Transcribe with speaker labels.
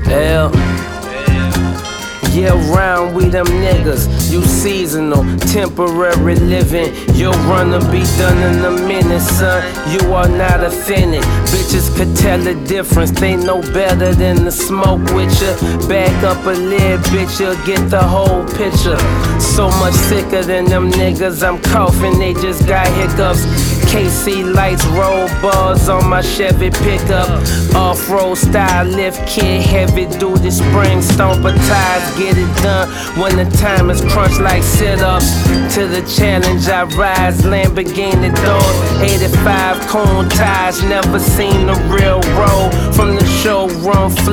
Speaker 1: Yeah. Year round, we them niggas. You seasonal, temporary living. Your run'll be done in a minute, son. You are not authentic. Bitches could tell the difference. They know better than to smoke with ya. Back up a lid, bitch, you'll get the whole picture. So much sicker than them niggas. I'm coughing, they just got hiccups. KC lights, roll bars on my Chevy pickup. Off-road style lift kit, heavy duty spring, stomper tires, get it done when the time is crunched like sit-ups. To the challenge I rise, Lamborghini doors, 85 cone tires, never seen the real road from the showroom.